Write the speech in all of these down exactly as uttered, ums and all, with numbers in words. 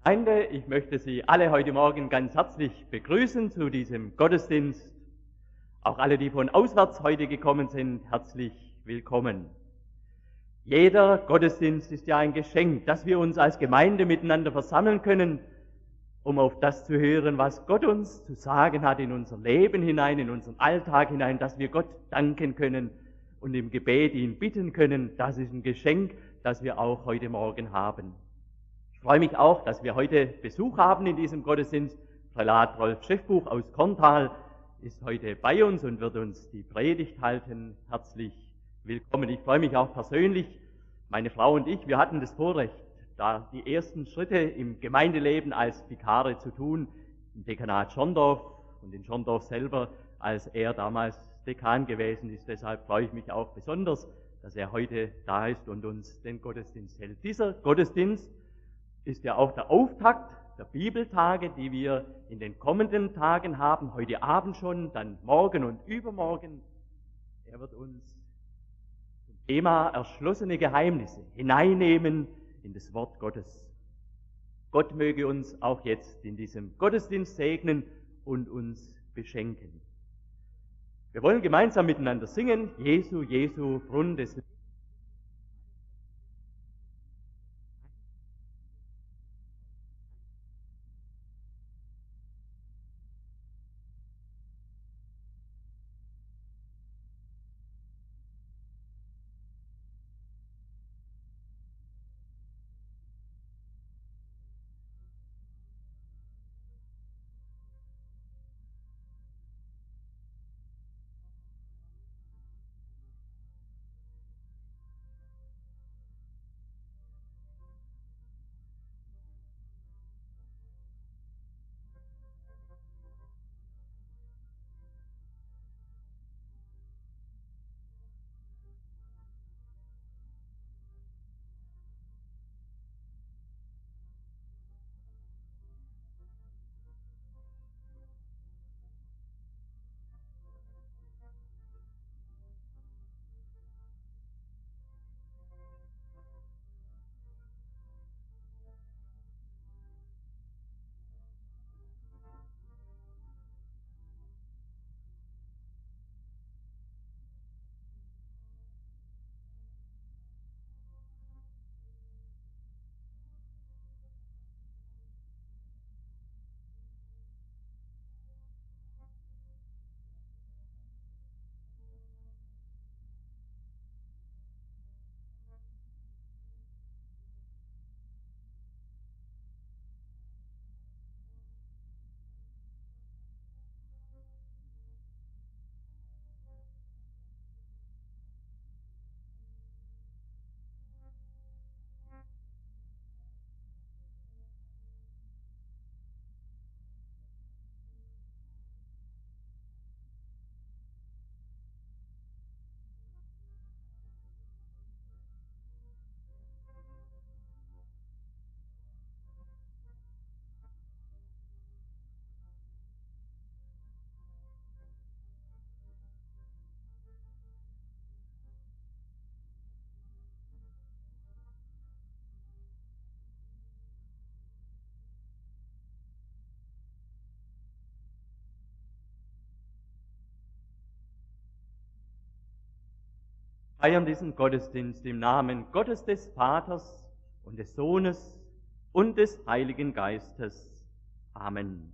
Freunde, ich möchte Sie alle heute Morgen ganz herzlich begrüßen zu diesem Gottesdienst. Auch alle, die von auswärts heute gekommen sind, herzlich willkommen. Jeder Gottesdienst ist ja ein Geschenk, dass wir uns als Gemeinde miteinander versammeln können, um auf das zu hören, was Gott uns zu sagen hat in unser Leben hinein, in unseren Alltag hinein, dass wir Gott danken können und im Gebet ihn bitten können. Das ist ein Geschenk, das wir auch heute Morgen haben. Ich freue mich auch, dass wir heute Besuch haben in diesem Gottesdienst. Prälat Rolf Schäffbuch aus Korntal ist heute bei uns und wird uns die Predigt halten. Herzlich willkommen. Ich freue mich auch persönlich, meine Frau und ich, wir hatten das Vorrecht, da die ersten Schritte im Gemeindeleben als Vikare zu tun, im Dekanat Schorndorf und in Schorndorf selber, als er damals Dekan gewesen ist. Deshalb freue ich mich auch besonders, dass er heute da ist und uns den Gottesdienst hält. Dieser Gottesdienst ist ja auch der Auftakt der Bibeltage, die wir in den kommenden Tagen haben, heute Abend schon, dann morgen und übermorgen. Er wird uns zum Thema erschlossene Geheimnisse hineinnehmen in das Wort Gottes. Gott möge uns auch jetzt in diesem Gottesdienst segnen und uns beschenken. Wir wollen gemeinsam miteinander singen, Jesu, Jesu, Brunnen des Lebens. Feiern diesen Gottesdienst im Namen Gottes des Vaters und des Sohnes und des Heiligen Geistes. Amen.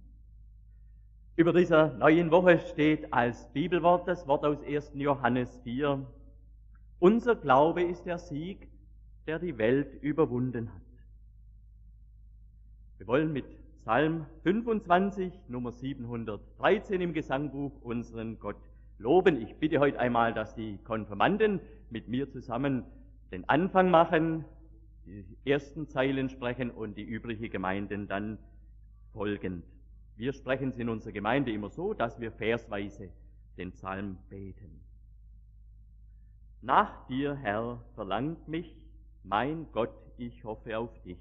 Über dieser neuen Woche steht als Bibelwort das Wort aus ersten Johannes vier. Unser Glaube ist der Sieg, der die Welt überwunden hat. Wir wollen mit Psalm fünfundzwanzig, Nummer siebenhundertdreizehn im Gesangbuch unseren Gott loben. Ich bitte heute einmal, dass die Konfirmanden mit mir zusammen den Anfang machen, die ersten Zeilen sprechen und die übrige Gemeinden dann folgend. Wir sprechen es in unserer Gemeinde immer so, dass wir versweise den Psalm beten. Nach dir, Herr, verlangt mich, mein Gott, ich hoffe auf dich.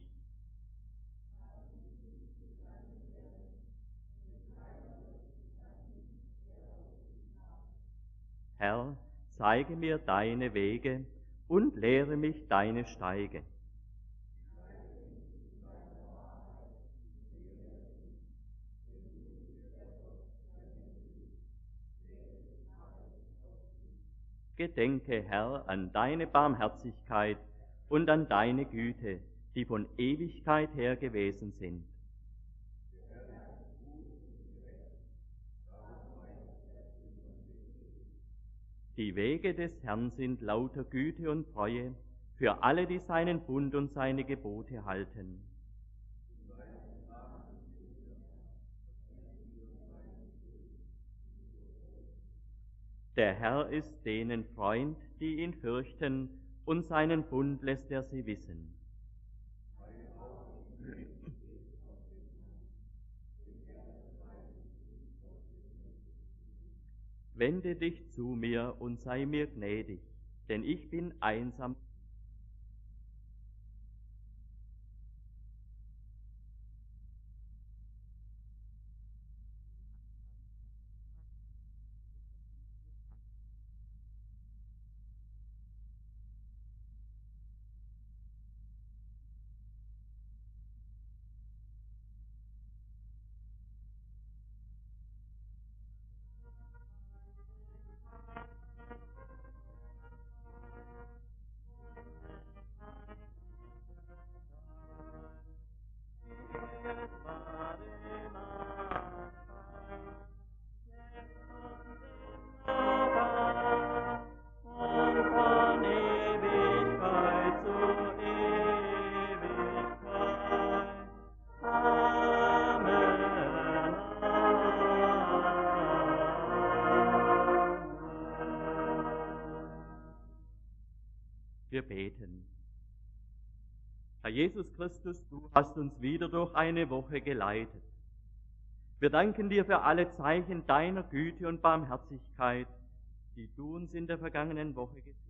Herr, zeige mir deine Wege und lehre mich deine Steige. Gedenke, Herr, an deine Barmherzigkeit und an deine Güte, die von Ewigkeit her gewesen sind. Die Wege des Herrn sind lauter Güte und Treue für alle, die seinen Bund und seine Gebote halten. Der Herr ist denen Freund, die ihn fürchten, und seinen Bund lässt er sie wissen. Wende dich zu mir und sei mir gnädig, denn ich bin einsam. Wir beten. Herr Jesus Christus, du hast uns wieder durch eine Woche geleitet. Wir danken dir für alle Zeichen deiner Güte und Barmherzigkeit, die du uns in der vergangenen Woche geschenkt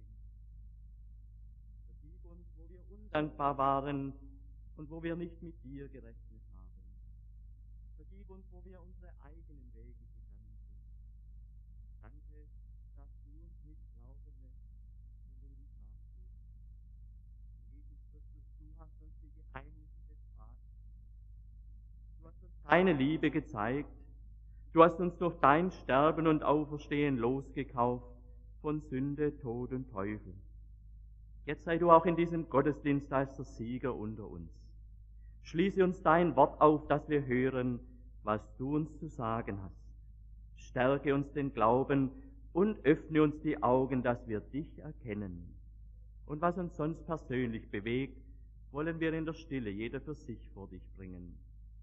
hast. Vergib uns, wo wir undankbar waren und wo wir nicht mit dir gerechnet haben. Vergib uns, wo wir unsere eigenen Wege gegangen sind. Danke, dass du uns nicht glauben lässt, sondern uns nachgeben. Jesus Christus, du hast uns die Geheimnisse des Vaters gezeigt. Du hast uns deine Liebe gezeigt. Du hast uns durch dein Sterben und Auferstehen losgekauft von Sünde, Tod und Teufel. Jetzt sei du auch in diesem Gottesdienst als der Sieger unter uns. Schließe uns dein Wort auf, dass wir hören, was du uns zu sagen hast. Stärke uns den Glauben und öffne uns die Augen, dass wir dich erkennen. Und was uns sonst persönlich bewegt, wollen wir in der Stille jeder für sich vor dich bringen.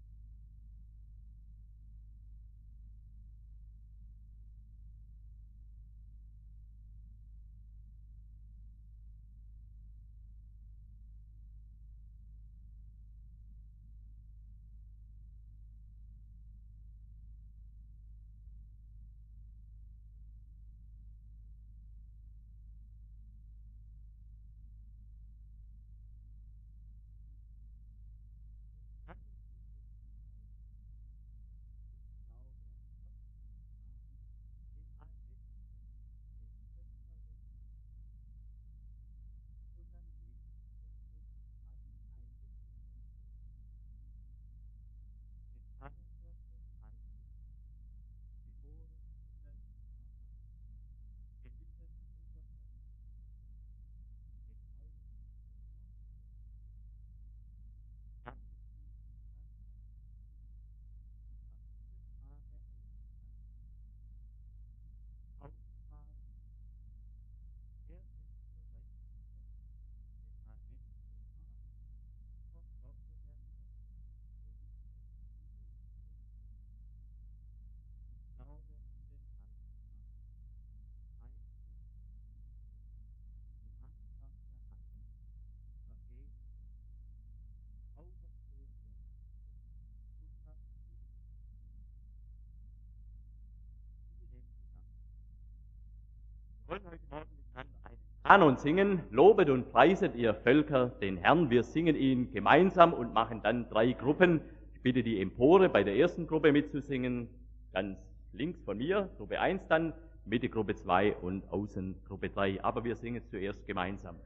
Wir wollen heute Morgen miteinander einen Kanon singen. Lobet und preiset ihr Völker den Herrn. Wir singen ihn gemeinsam und machen dann drei Gruppen. Ich bitte die Empore bei der ersten Gruppe mitzusingen. Ganz links von mir, Gruppe eins dann, Mitte Gruppe zwei und außen Gruppe drei. Aber wir singen zuerst gemeinsam.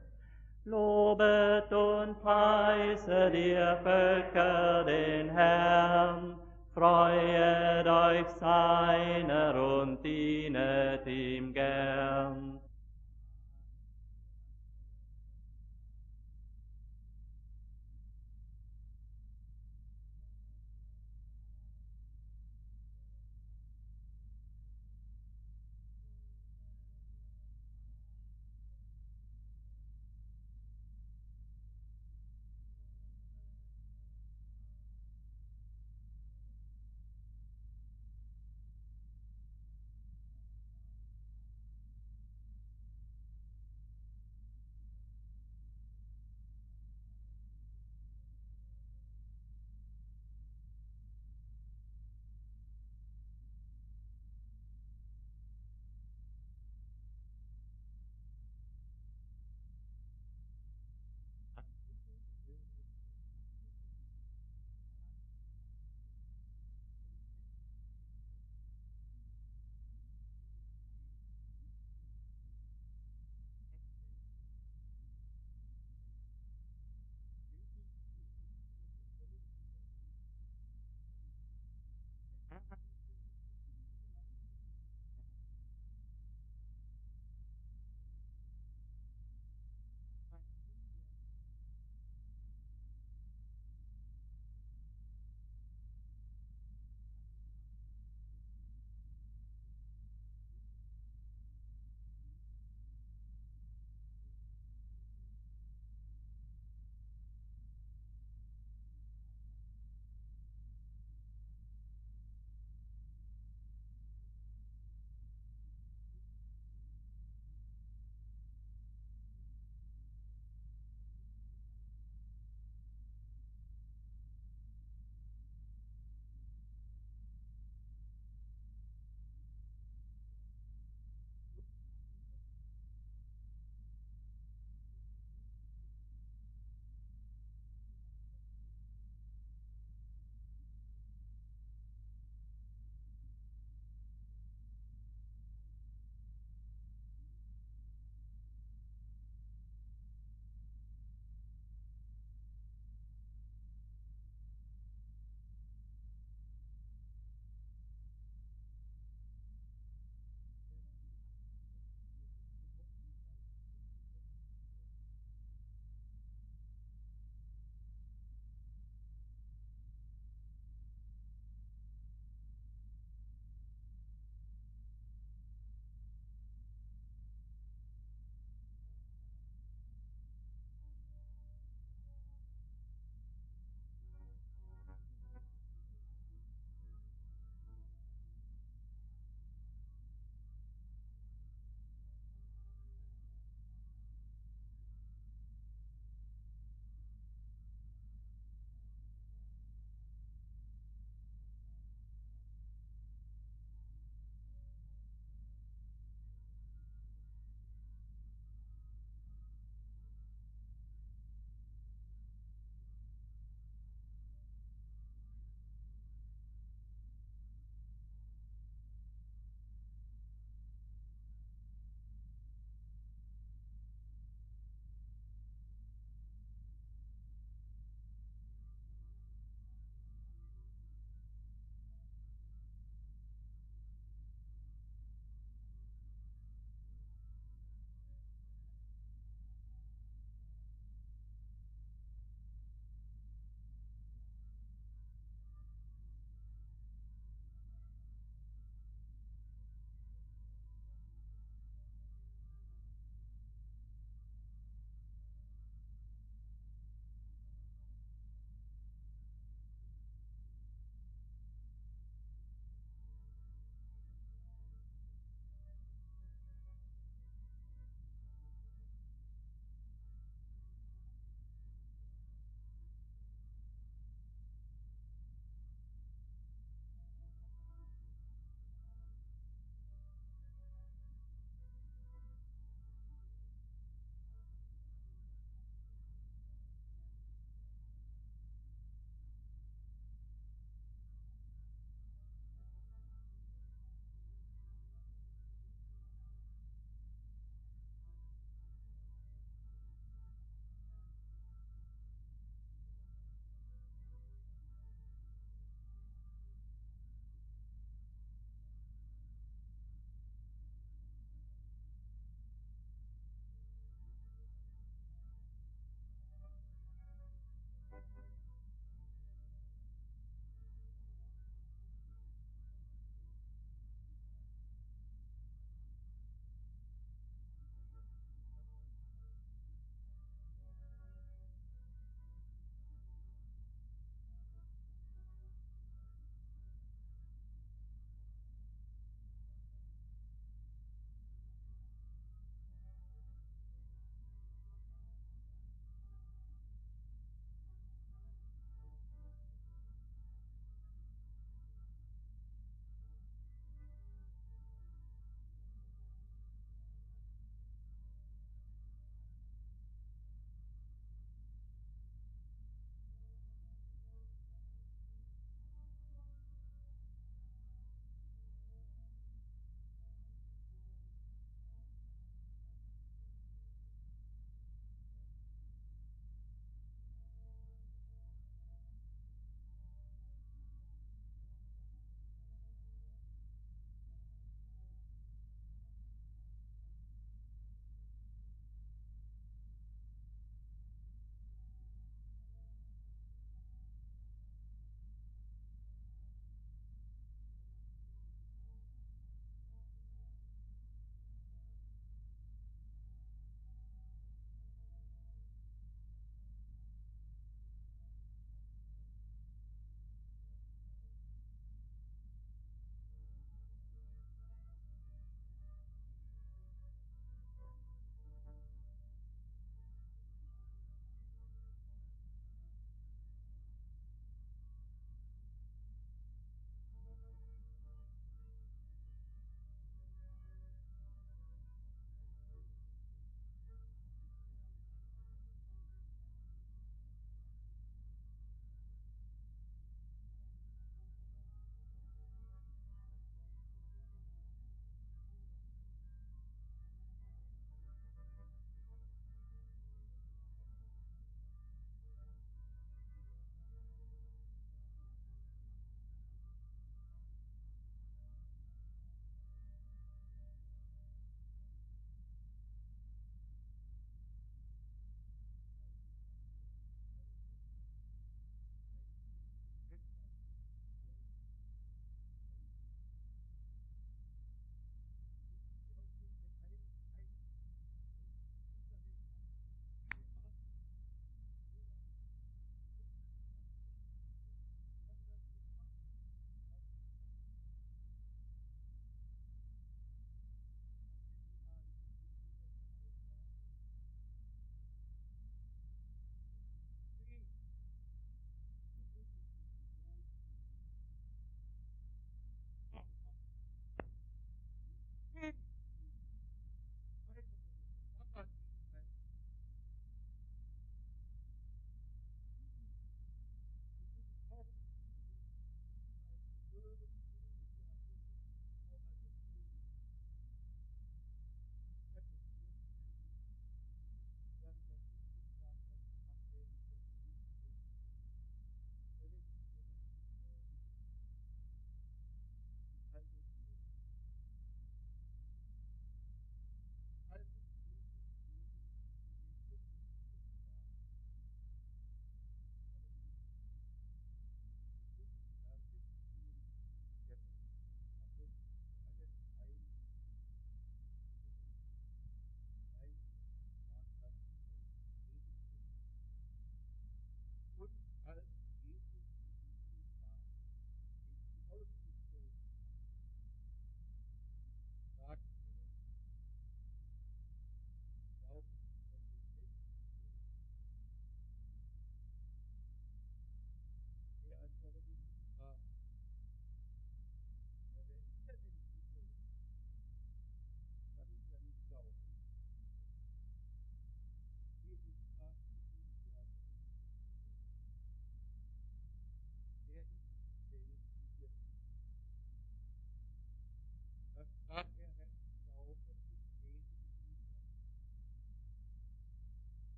Lobet und preiset ihr Völker den Herrn. Freuet euch seiner und dienet ihm gern.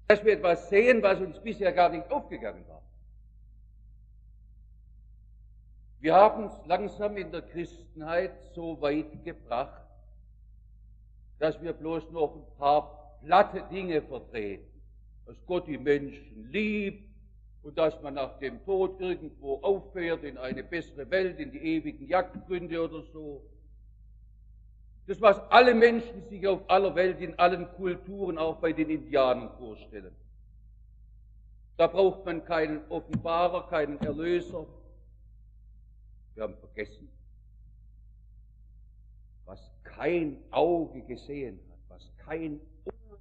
Dass wir etwas sehen, was uns bisher gar nicht aufgegangen war. Wir haben es langsam in der Christenheit so weit gebracht, dass wir bloß noch ein paar platte Dinge vertreten. Dass Gott die Menschen liebt und dass man nach dem Tod irgendwo auffährt in eine bessere Welt, in die ewigen Jagdgründe oder so. Das, was alle Menschen sich auf aller Welt, in allen Kulturen, auch bei den Indianern vorstellen. Da braucht man keinen Offenbarer, keinen Erlöser. Wir haben vergessen, was kein Auge gesehen hat, was kein Ohr.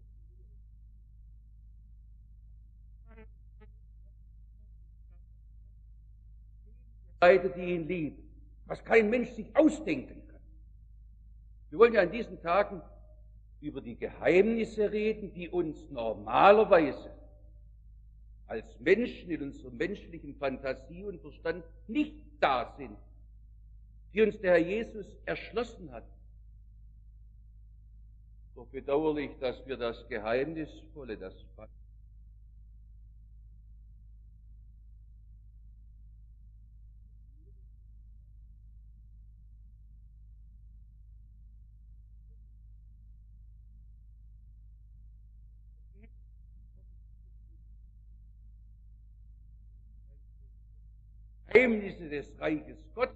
Leute, die ihn lieben, was kein Mensch sich ausdenken kann. Wir wollen ja in diesen Tagen über die Geheimnisse reden, die uns normalerweise als Menschen in unserer menschlichen Fantasie und Verstand nicht da sind, die uns der Herr Jesus erschlossen hat. Doch bedauerlich, dass wir das Geheimnisvolle, das Geheimnisse des Reiches Gottes,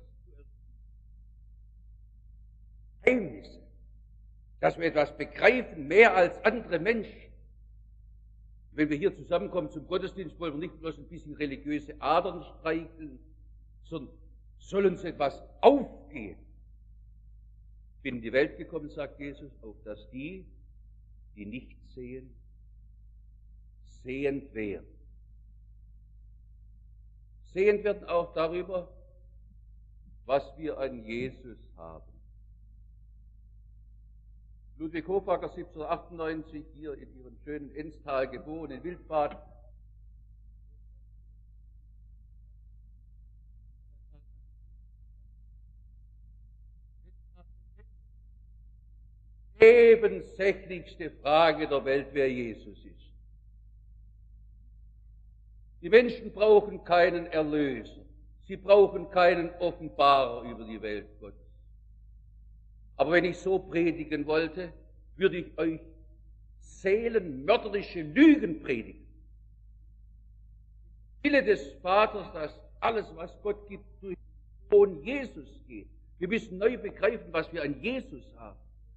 Geheimnisse, dass wir etwas begreifen, mehr als andere Menschen. Wenn wir hier zusammenkommen zum Gottesdienst, wollen wir nicht bloß ein bisschen religiöse Adern streicheln, sondern soll uns etwas aufgehen. Ich bin in die Welt gekommen, sagt Jesus, auf dass die, die nicht sehen, sehend werden. Sehend werden auch darüber, was wir an Jesus haben. Ludwig Hofacker, siebzehnhundertachtundneunzig, hier in ihrem schönen Enztal geboren, in Wildbad. Die nebensächlichste Frage der Welt, wer Jesus ist. Die Menschen brauchen keinen Erlöser. Sie brauchen keinen Offenbarer über die Welt Gottes. Aber wenn ich so predigen wollte, würde ich euch seelenmörderische Lügen predigen. Wille des Vaters, dass alles, was Gott gibt, durch den Sohn Jesus geht. Wir müssen neu begreifen, was wir an Jesus haben.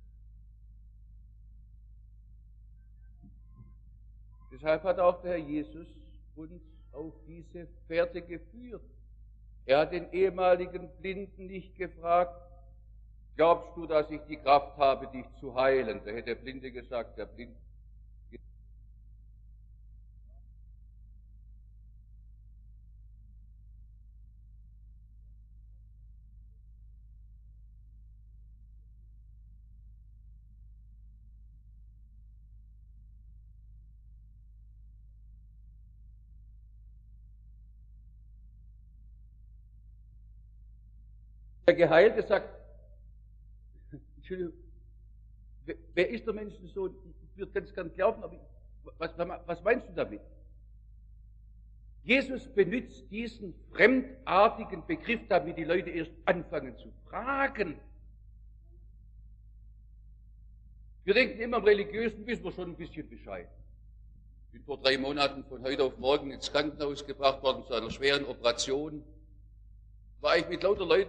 Deshalb hat auch der Herr Jesus uns auf diese Fährte geführt. Er hat den ehemaligen Blinden nicht gefragt, glaubst du, dass ich die Kraft habe, dich zu heilen? Da hätte der Blinde gesagt, der Blinde. Der Geheilte sagt, Entschuldigung, wer ist der Menschensohn? Ich würde ganz gern glauben, aber was, was meinst du damit? Jesus benutzt diesen fremdartigen Begriff, damit die Leute erst anfangen zu fragen. Wir denken immer, im Religiösen wissen wir schon ein bisschen Bescheid. Ich bin vor drei Monaten von heute auf morgen ins Krankenhaus gebracht worden zu einer schweren Operation. War ich mit lauter Leuten.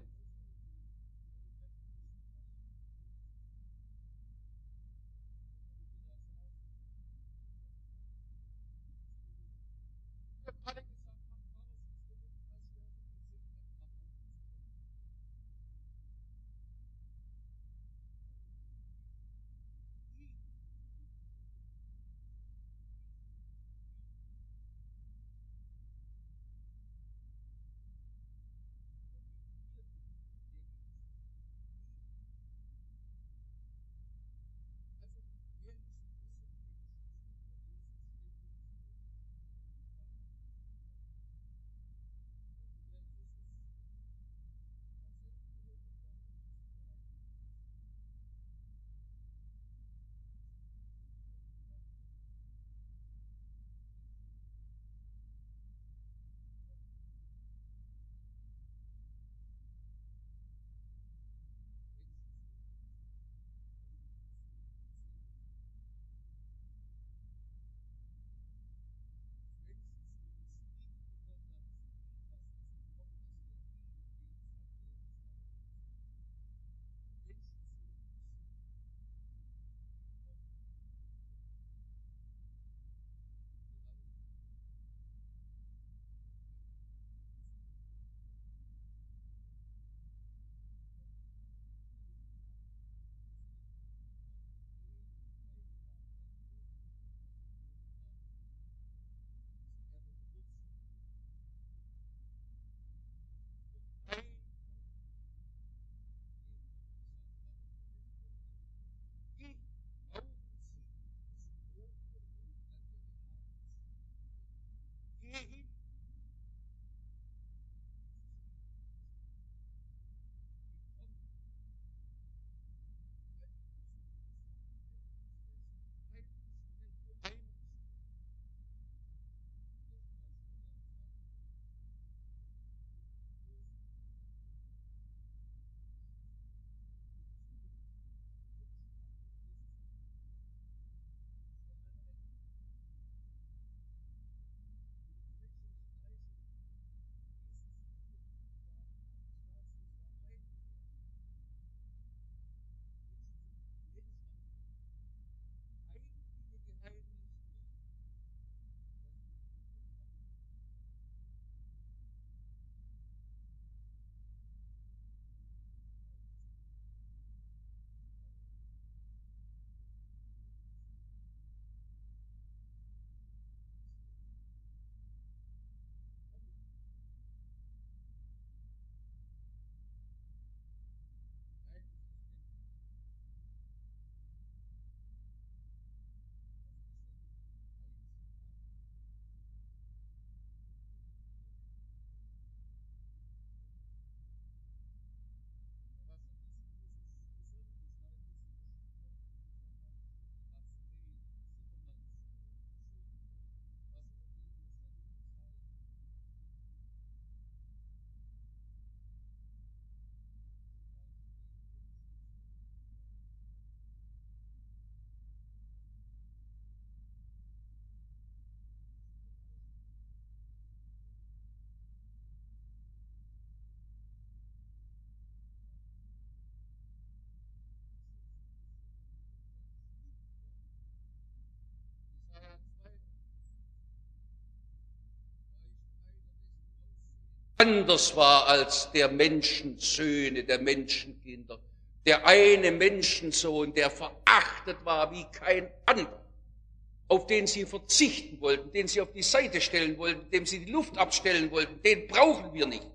anders war als der Menschensöhne, der Menschenkinder. Der eine Menschensohn, der verachtet war wie kein anderer, auf den sie verzichten wollten, den sie auf die Seite stellen wollten, dem sie die Luft abstellen wollten, den brauchen wir nicht.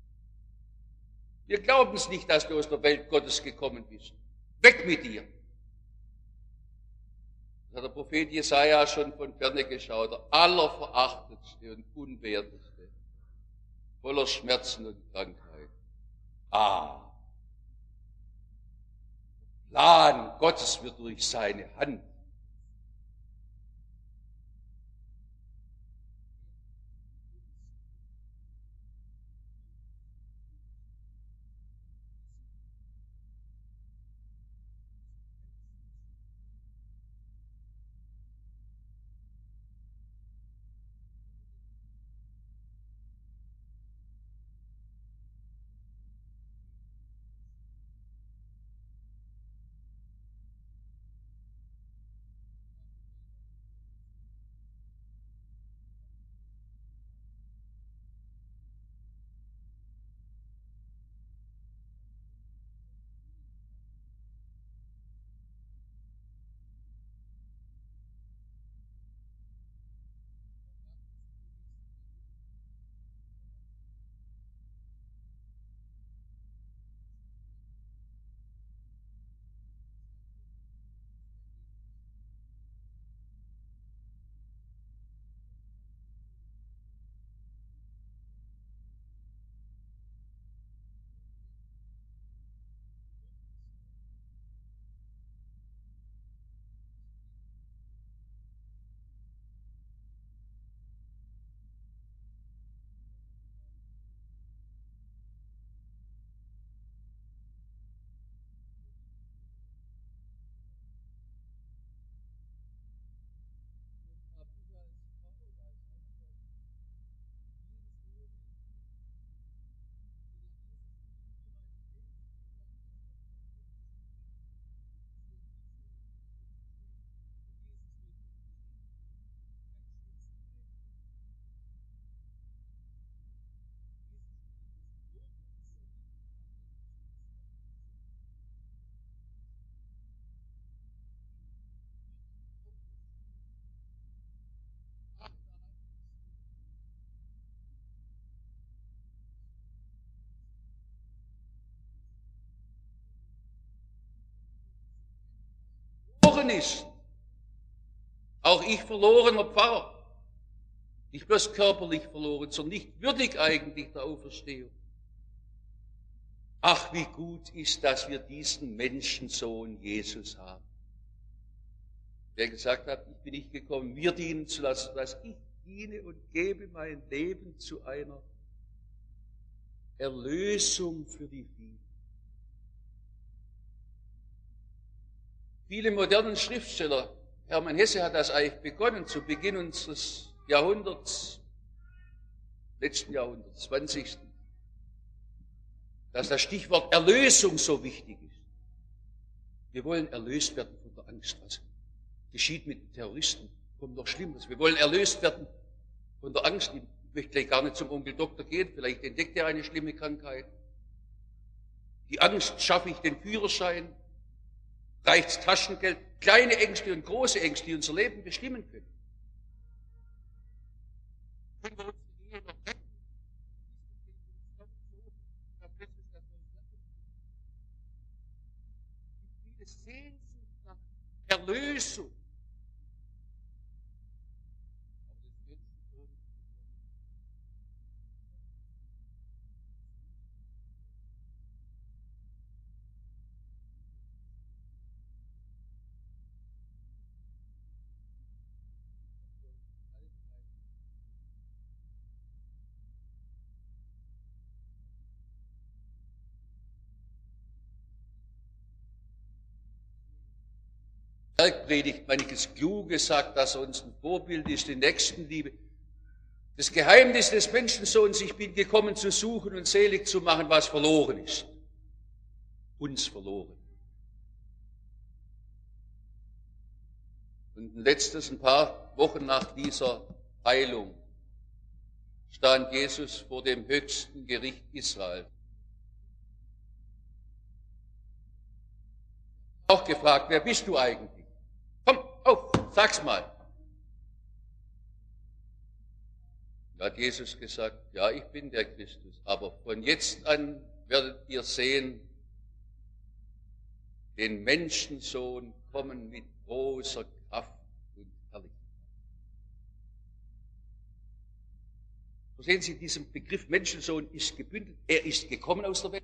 Wir glauben es nicht, dass du aus der Welt Gottes gekommen bist. Weg mit dir. Das hat der Prophet Jesaja schon von ferne geschaut, der allerverachtetste und unwerteste, voller Schmerzen und Krankheit. Ah, Plan Gottes wird durch seine Hand. Ist. Auch ich verlorener Pfarrer. Nicht bloß körperlich verloren, sondern nicht würdig eigentlich der Auferstehung. Ach, wie gut ist, dass wir diesen Menschensohn Jesus haben. Der gesagt hat, ich bin nicht gekommen, mir dienen zu lassen, dass ich diene und gebe mein Leben zu einer Erlösung für die Vielen. Viele modernen Schriftsteller, Hermann Hesse hat das eigentlich begonnen, zu Beginn unseres Jahrhunderts, letzten Jahrhunderts, zwanzigsten dass das Stichwort Erlösung so wichtig ist. Wir wollen erlöst werden von der Angst. Was geschieht mit den Terroristen? Kommt noch Schlimmeres. Wir wollen erlöst werden von der Angst. Ich möchte gleich gar nicht zum Onkel Doktor gehen, vielleicht entdeckt er eine schlimme Krankheit. Die Angst, schaffe ich den Führerschein? Reicht's Taschengeld? Kleine Ängste und große Ängste, die unser Leben bestimmen können. Können wir uns die Ehe noch retten? Viele Sehnsucht nach Erlösung. Bergpredigt, manches Kluge sagt, dass er uns ein Vorbild ist, die Nächstenliebe. Das Geheimnis des Menschensohns, ich bin gekommen zu suchen und selig zu machen, was verloren ist. Uns verloren. Und ein letztes, ein paar Wochen nach dieser Heilung stand Jesus vor dem höchsten Gericht Israel. Auch gefragt, wer bist du eigentlich? Komm, auf, sag's mal. Da hat Jesus gesagt, ja, ich bin der Christus, aber von jetzt an werdet ihr sehen, den Menschensohn kommen mit großer Kraft und Herrlichkeit. So sehen Sie, diesen Begriff Menschensohn ist gebündelt. Er ist gekommen aus der Welt.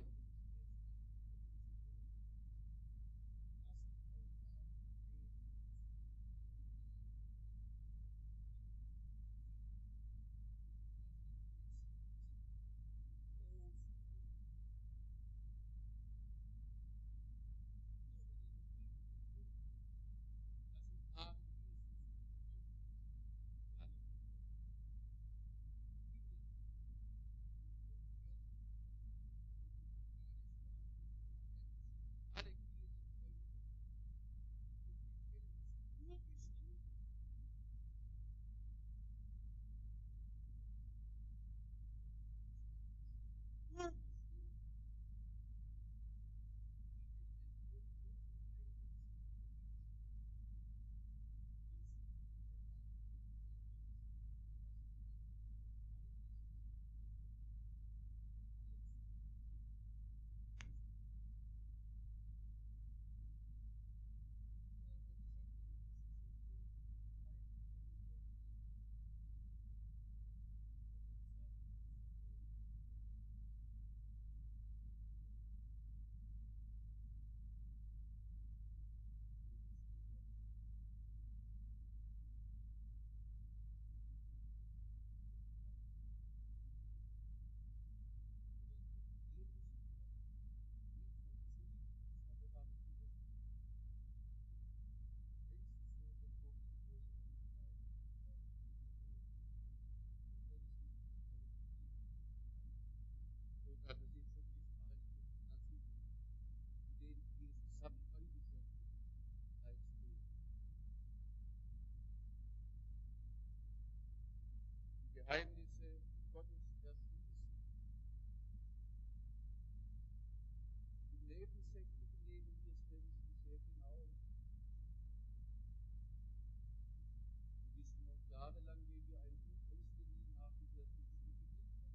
Geheimnisse Gottes erschließen. Im nebensächlichen Leben des Menschen sehr genau. Wir wissen noch jahrelang, wie wir ein Buch ausgeliehen haben, das uns zugelegt hat.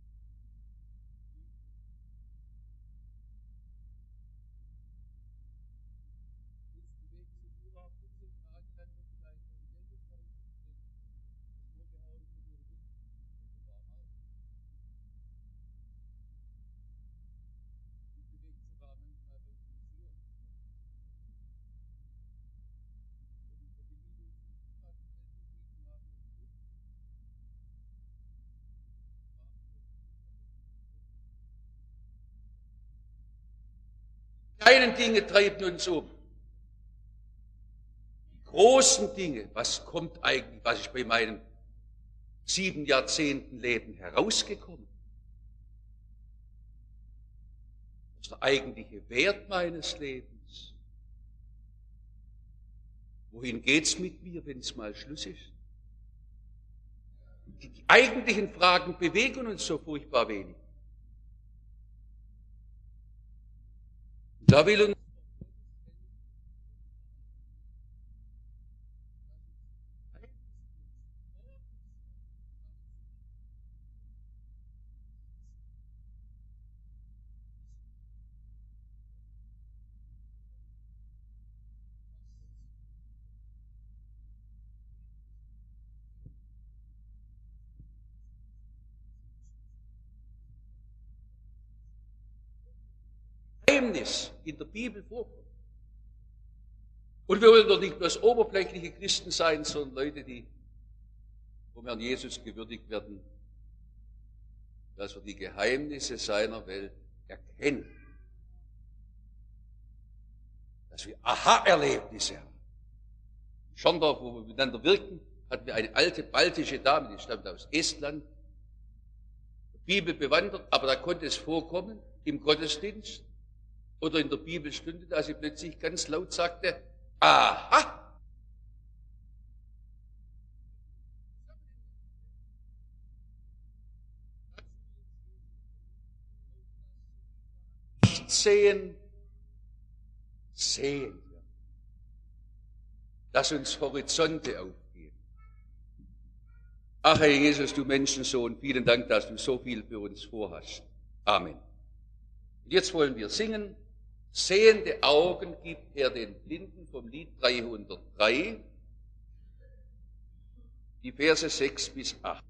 Jetzt die Weg zu Jura, vierzehn Tage lang wird vielleicht ein Geldbetrag gestellt. Das wurde auch für die Rücken. Die kleinen Dinge treiben uns um. Die großen Dinge, was kommt eigentlich, was ist bei meinem sieben Jahrzehnten Leben herausgekommen? Was ist der eigentliche Wert meines Lebens? Wohin geht's mit mir, wenn es mal Schluss ist? Die, die eigentlichen Fragen bewegen uns so furchtbar wenig. Da will uns Geheimnis in der Bibel vorkommt. Und wir wollen doch nicht bloß oberflächliche Christen sein, sondern Leute, die vom Herrn Jesus gewürdigt werden, dass wir die Geheimnisse seiner Welt erkennen. Dass wir Aha-Erlebnisse haben. In Schorndorf, wo wir miteinander wirken, hatten wir eine alte baltische Dame, die stammt aus Estland, Bibel bewandert, aber da konnte es vorkommen, im Gottesdienst oder in der Bibelstunde, dass sie plötzlich ganz laut sagte, aha! ansehen, sehen wir. Lass uns Horizonte aufgehen. Ach, Herr Jesus, du Menschensohn, vielen Dank, dass du so viel für uns vorhast. Amen. Und jetzt wollen wir singen. Sehende Augen gibt er den Blinden vom Lied dreihundertdrei, die Verse sechs bis acht.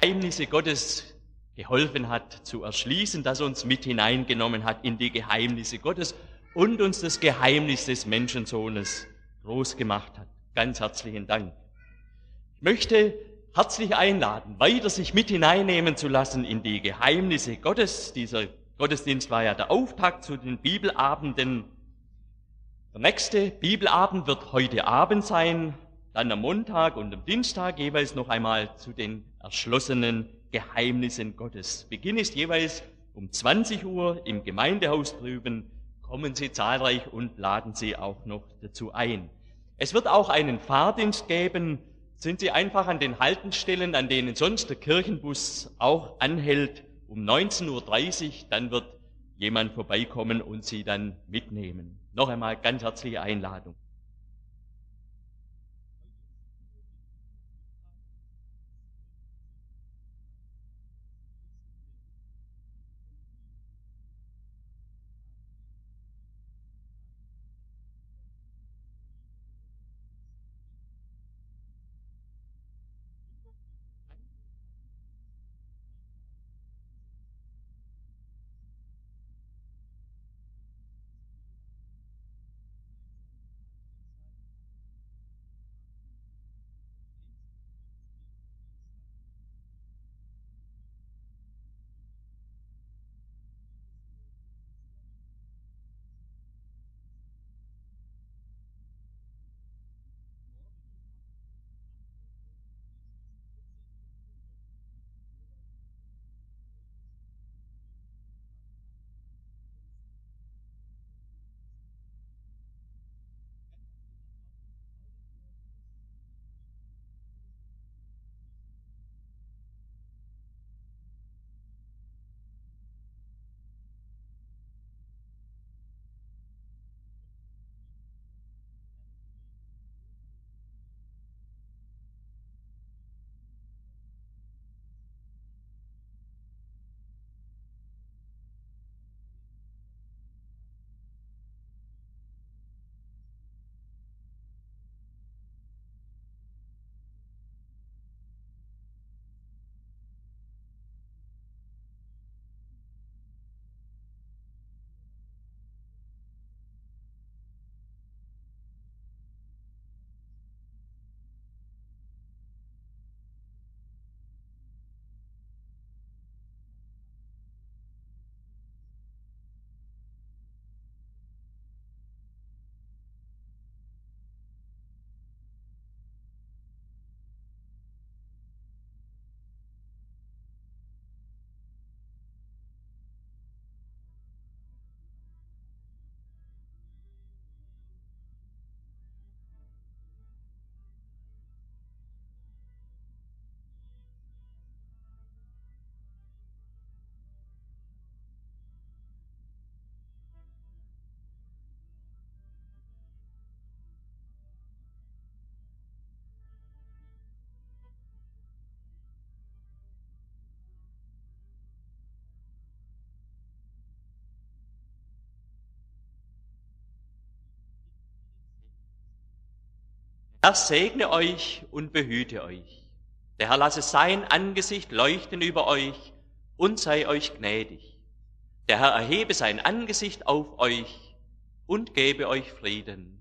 Geheimnisse Gottes geholfen hat zu erschließen, das uns mit hineingenommen hat in die Geheimnisse Gottes und uns das Geheimnis des Menschensohnes groß gemacht hat. Ganz herzlichen Dank. Ich möchte herzlich einladen, weiter sich mit hineinnehmen zu lassen in die Geheimnisse Gottes. Dieser Gottesdienst war ja der Auftakt zu den Bibelabenden. Der nächste Bibelabend wird heute Abend sein, dann am Montag und am Dienstag jeweils noch einmal zu den erschlossenen Geheimnissen Gottes. Beginn ist jeweils um zwanzig Uhr im Gemeindehaus drüben. Kommen Sie zahlreich und laden Sie auch noch dazu ein. Es wird auch einen Fahrdienst geben. Sind Sie einfach an den Haltestellen, an denen sonst der Kirchenbus auch anhält, um neunzehn Uhr dreißig, dann wird jemand vorbeikommen und Sie dann mitnehmen. Noch einmal ganz herzliche Einladung. Er segne euch und behüte euch. Der Herr lasse sein Angesicht leuchten über euch und sei euch gnädig. Der Herr erhebe sein Angesicht auf euch und gebe euch Frieden.